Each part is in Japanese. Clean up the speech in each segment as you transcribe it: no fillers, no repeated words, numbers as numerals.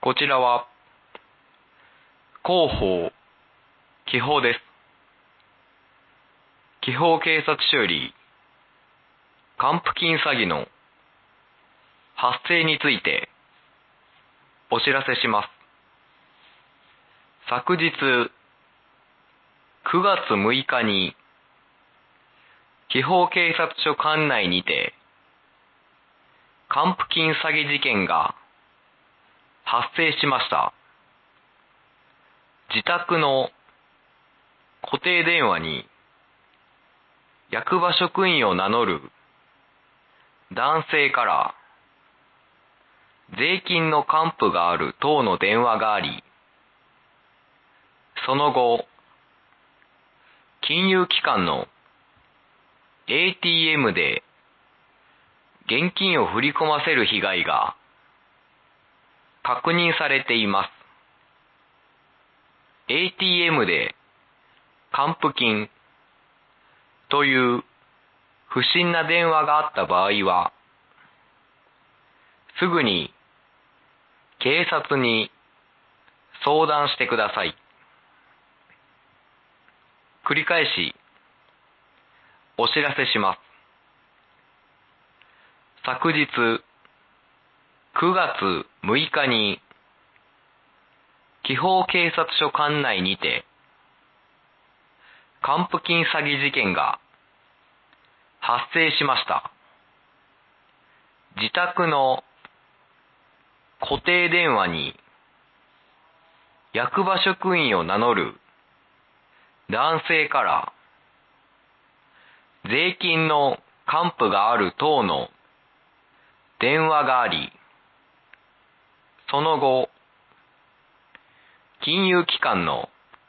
こちらは広報紀報です。紀報警察署より還付金詐欺の発生についてお知らせします。昨日9月6日に紀報警察署管内にて還付金詐欺事件が発生しました。自宅の固定電話に役場職員を名乗る男性から税金の還付がある等の電話があり、その後、金融機関の ATM で現金を振り込ませる被害が確認されています。ATM で還付金という不審な電話があった場合は、すぐに警察に相談してください。繰り返しお知らせします。昨日9月6日に紀報警察署管内にて還付金詐欺事件が発生しました。自宅の固定電話に役場職員を名乗る男性から税金の還付がある等の電話があり、その後、金融機関の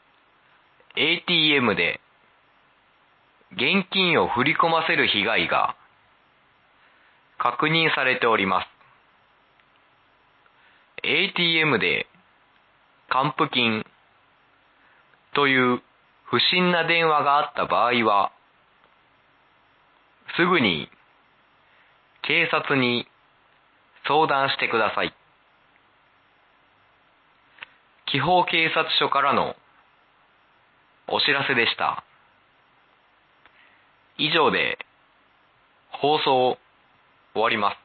ATM で現金を振り込ませる被害が確認されております。ATM で還付金という不審な電話があった場合は、すぐに警察に相談してください。紀報警察署からのお知らせでした。以上で放送終わります。